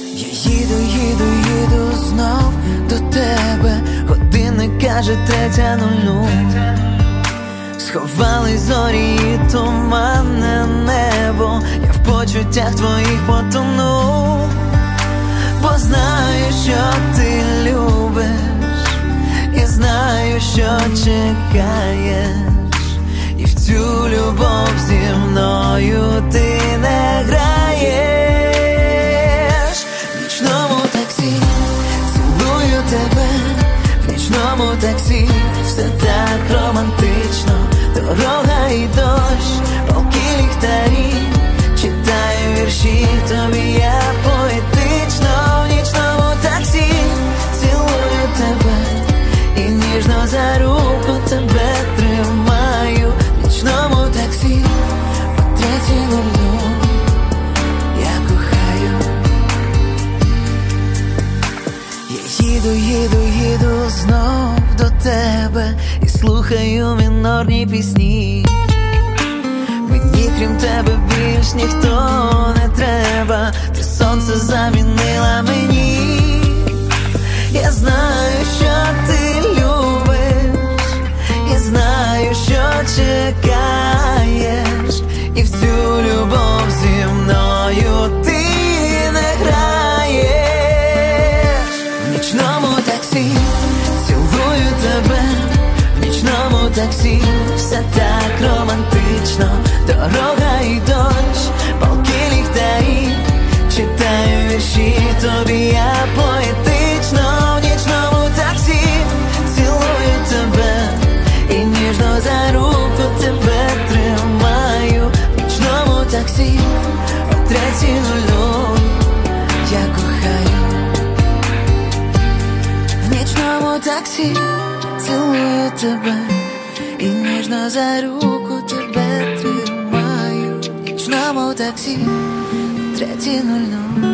Я їду знов до тебе. Годинник каже 3:00. Сховались зорі і туманне небо. Я в почуттях твоїх потону, бо знаю, що ти любиш, і знаю, що чекаєш. І в цю любов зі мною ти не граєш. В нічному таксі цілую тебе, в нічному таксі все так романтично. Дорога і дощ, палки ліхтарі, читаю вірші тобі я поетично. В нічному таксі цілую тебе і ніжно за руку тебе тримаю. В нічному таксі о 3:00 я кохаю. Я їду знов до тебе і слухаю мінорні пісні. Мені крім тебе більш ніхто не треба. Ти сонце замінила мені. Я знаю, що ти любиш, я знаю, що чекаєш. І в цю любов зі мною ти не граєш. В нічному таксі цілую тебе, в нічному таксі все так романтично. Дорога і дощ, палки ліхтарі, читаю вірші тобі я поетично. В нічному таксі цілую тебе і ніжно за руку тебе тримаю. В нічному таксі о 3:00 я кохаю. В нічному таксі цілую тебе і ніжно за руку тебе тримаю. В нічному таксі о 3:00